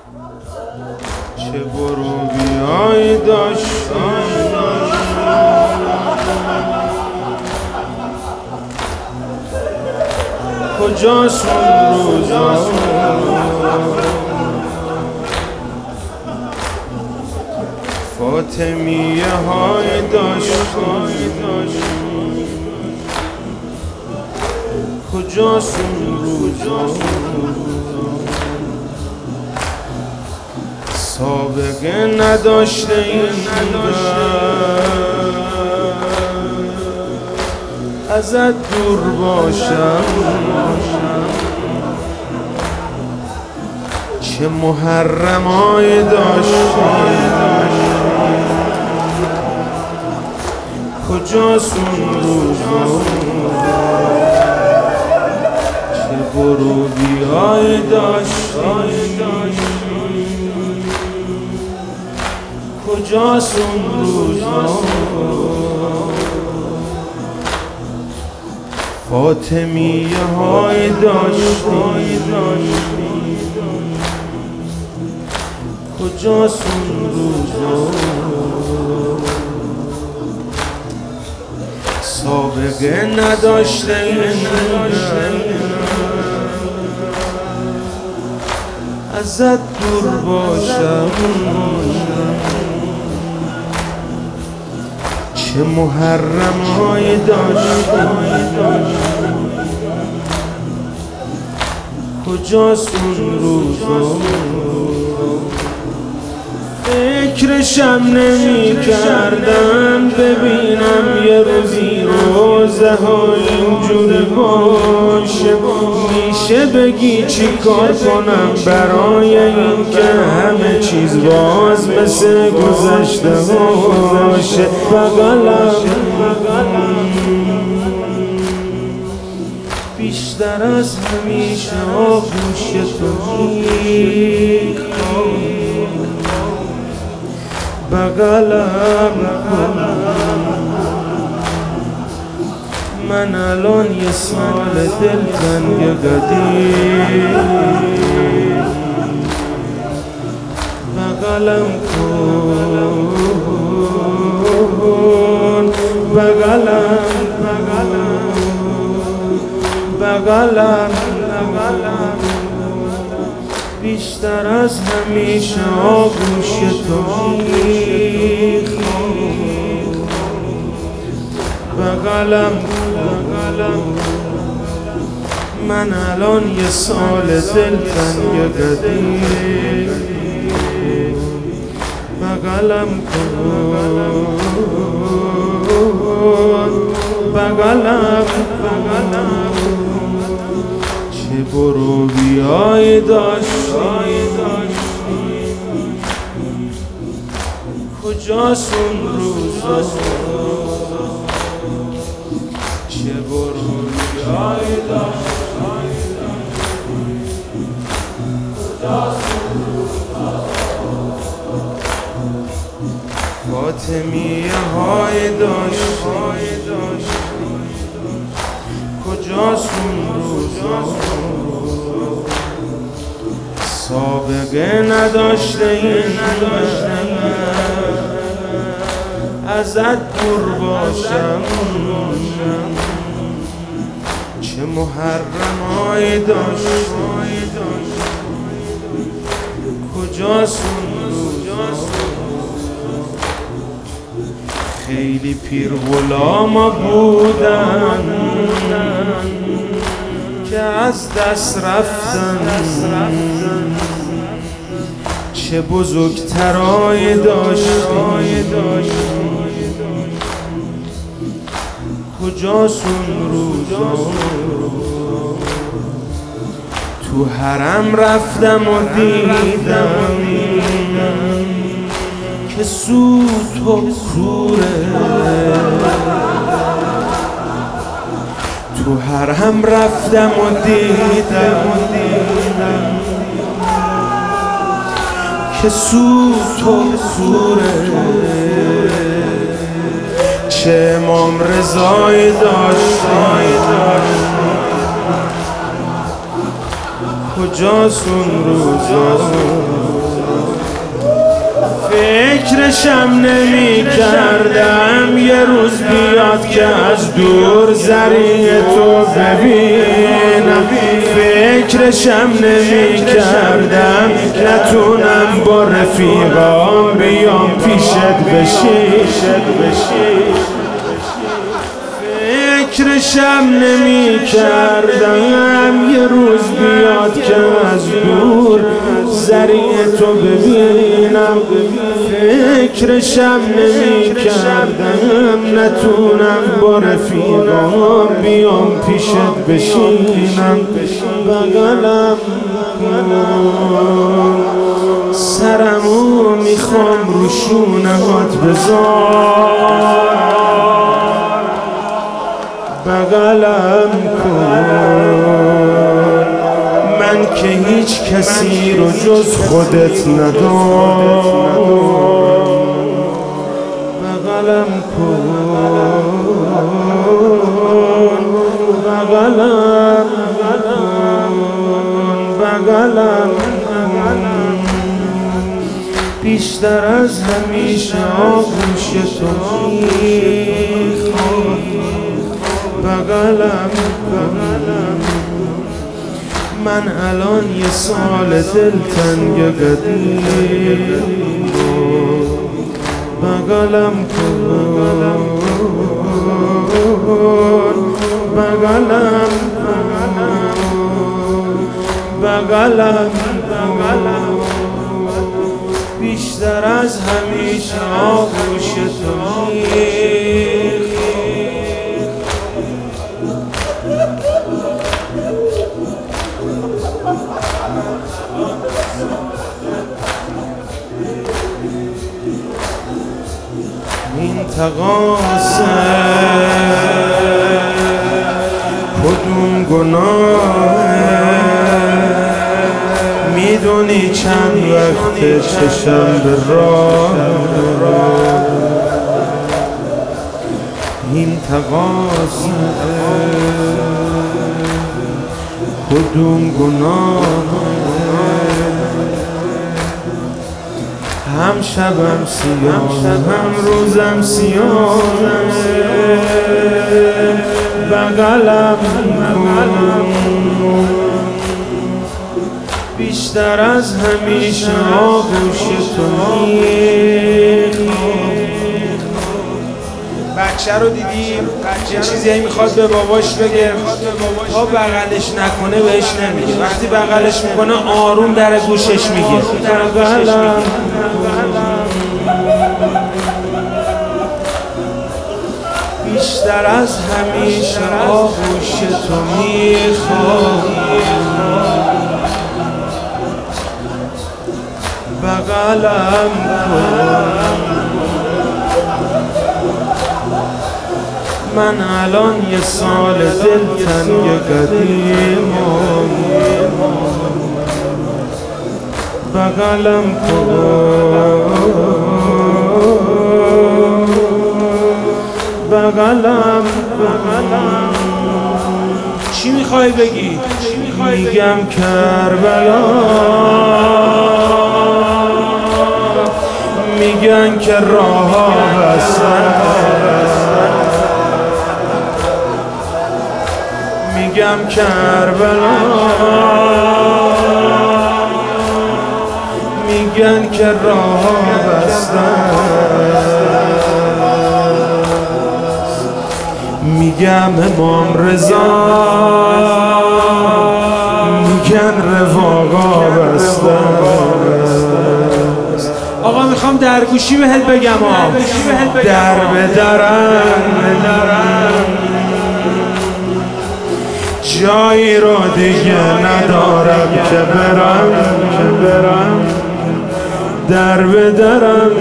چه برو بیای داشتی، کجاست اون روزا فاطمیه های داشتی، کجاست اون روزا سابقه نداشته این ازت دور باشم، چه محرمای داشتی، کجاست اون روزا چه برو بیای داشتی، کجاست اون روزا فاطمیه های داشتی، کجاست اون روزا سابقه نداشته ازت دور باشم، چه محرمای داشتی، کجاست اون روزا فکرشم نمی کردم ببینم یه روزی روزه ها اینجوری باشه، میشه بگی چی کار کنم برای این که همه چیز باز مثل گذشته باشه، بغلم بیشتر از همیشه آغوش تو میخوام، بغلم من الان یه سال دلتنگ قدیم، بغلم کن بغلم بیشتر از همیشه آغوش تو میخوام، بغلم من الان یه سال دلتنگ قدیم، بغلم کن بغلم چه برو بیای داشتی، کجاست اون روزا چه برو بیای داشتی، کجاست اون روزا فاطمیه های داشتی، کجاست اون روزا سابقه نداشته این ازت دور باشم، چه محرمای داشتی، کجاست اون روزا خیلی پیر غلاما بودن که از دست رفتن، چه بزرگترای داشتی، کجاست اون روزا تو حرم رفتم و دیدم که سوت و کوره، تو حرم رفتم و دیدم که سوت و کوره، چه امام رضای داشتی، کجاست اون روزا فکرشم نمی کردم یه روز بیاد که از دور زریع تو ببینم. فکرشم نمی کردم نتونم با رفیقام بیام پیشت بشی. فکرشم نمی کردم یه روز بیاد که از دور زریع تو ببینم. فکرشم نمی کردم نتونم با رفیقام بیام پیشت بشینم. بغلم سرمو میخوام رو شونهات بذار. بغلم کن من که هیچ کسی رو جز خودت ندارم. بغلم کن بغلم بیشتر از همیشه آغوش تو میخوام. بغلم من الان یه سال دلتنگ قدیم. بغلم کن بغلم بیشتر از همیشه آغوش تو این تقاصه کدوم گناهه میدونی چند وقت چشم به راه. این تقاصه کدوم گناهه هم شبم سیاه هم روزم سیاه. بغلم کن بیشتر از همیشه آغوش تو میخوام. بچه رو دیدیم یه چیزی میخواد به باباش بگه تا بغلش نکنه بهش نمیگه. وقتی بغلش میکنه آروم در گوشش میگه. بغلم بیشتر از همیشه آغوش تو میخوام. بغلم کن من الان یه سال دلتنگ قدیمم. بغلم کن چی میخوای بگی؟ میگم کربلا میگن که راه ها بستن. میگم کربلا میگن که راه ها بستن. میگم امام رضا میگن رفاقا بستن. آقا میخوام درگوشی بهت بگم در به درم جایی رو دیگه ندارم که برم. در به درم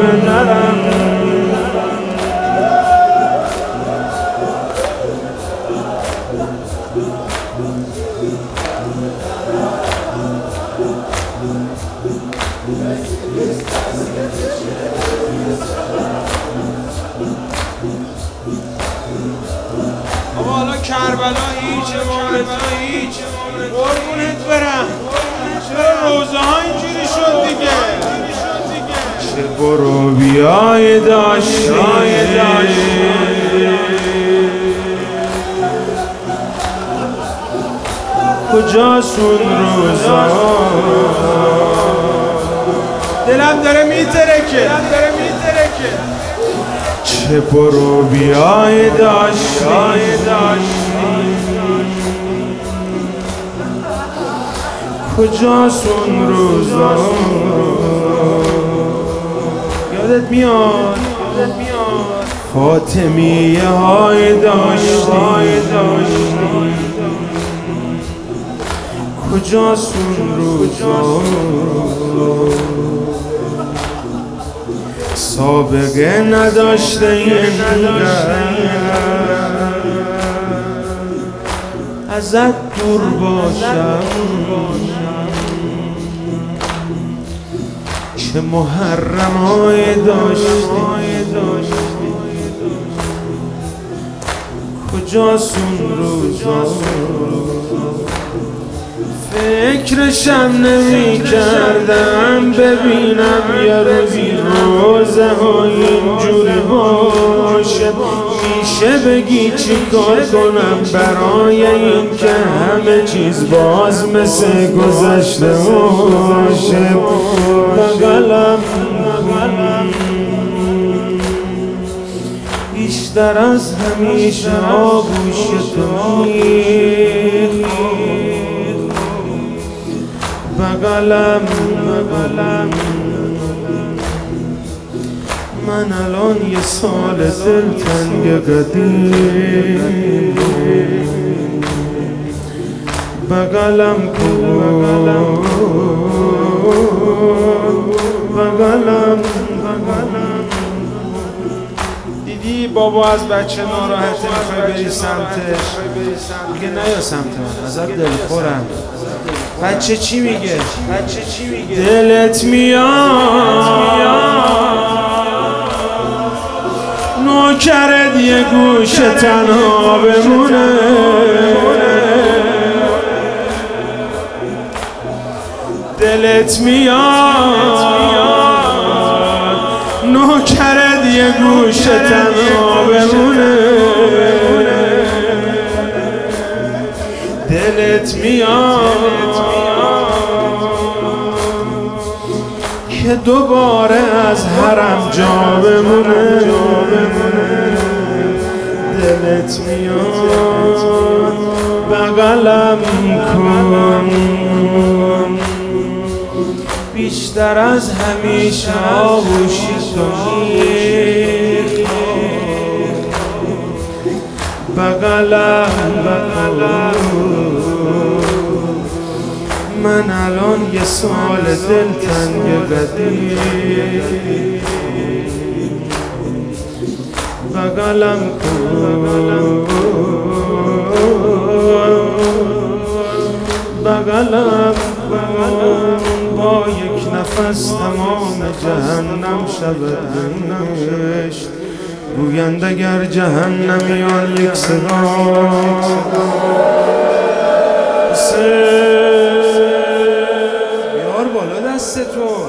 اما حالا کربلا هیچ قربونت برم. چرا روزه ها اینجوری شد دیگه؟ چه برو رویای داشتی کجاست اون روزا دلم داره میترکه چه برو بیای داشتی کجاست اون روزا یادت میاد فاطمیه های داشتی کجاست اون روزا سابقه نداشته اینقدر ازت دور باشم چه محرم های داشتی کجاست اون روزا فکرشم نمی کردم ببینم یه روزی روزه های اینجوری باشه میشه بگی چی کار کنم برای این که همه چیز باز مثل گذشته باشه بغلم بیشتر از همیشه آغوش تو بغلم من الان یه سال دلتنگ قدیم بغلم کن بغلم دیدی بابا از بچه ناراحته میخوای بری سمتش میگه نیا سمت من ازت دلخورم بچه چی میگه؟ دلت میاد نوکرت یه گوشه تنها بمونه دلت میاد نوکرت یه گوشه تنها بمونه دلت میاد که دوباره از حرم جا بمونه دلت میاد بغلم کن بیشتر از همیشه آغوشی تو بغلم من الان یه سال دلتنگ قدیم بغلم کن بغلم با یک نفس تمام جهنم شود بهشت گویند اگر جهنمیان یک صدا بیار بالا دست تو